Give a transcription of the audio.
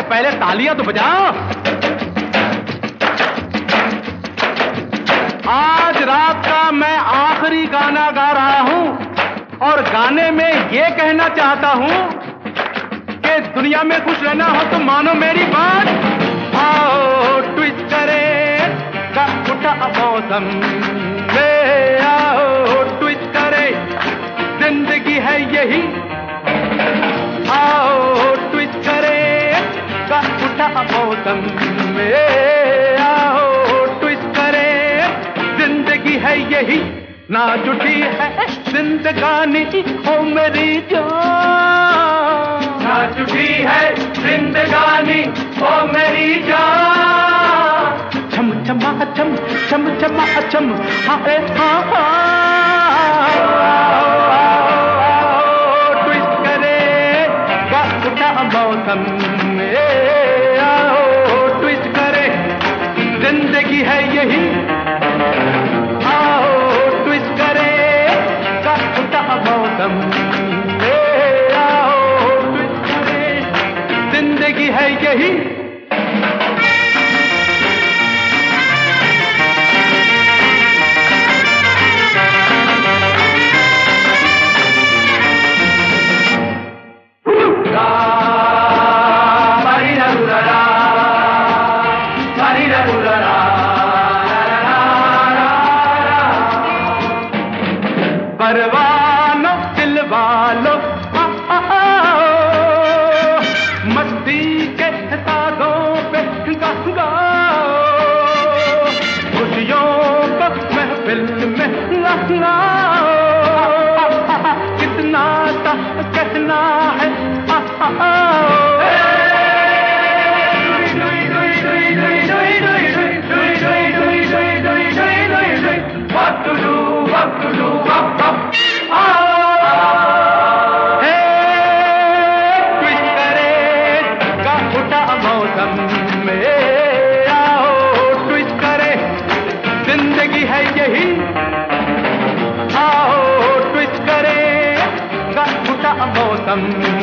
पहले तालियां तो बजाओ। आज रात का मैं आखिरी गाना गा रहा हूं और गाने में ये कहना चाहता हूं कि दुनिया में खुश रहना हो तो मानो मेरी बात। आओ ट्विस्ट करे का उठा मौसम में, आओ ट्विस्ट करे जिंदगी है यही। आओ ट्विस्ट करे का उठा मौसम में, आओ ट्विस्ट करे जिंदगी है यही। ना जुटी है जिंदगानी ओ मेरी जान, ना जुटी है जिंदगानी ओ मेरी जान। छम छमा छम छम छमा छम हाय हाँ ट्विस्ट करे गा उठा मौसम में, आओ ट्विस्ट करे जिंदगी है यही। आओ ट्विस्ट करे गा उठा मौसम में, आओ ट्विस्ट करे जिंदगी है यही। परवानो दिल वालो मस्ती के तारों पे गाओ, खुशियों को महफिल में लगाओ। कितना कहना है what to do, what to do, what to do। Twist करे गा उठा मौसम में, आओ ट्विस्ट करे जिंदगी है यही। आओ ट्विस्ट करे गा उठा मौसम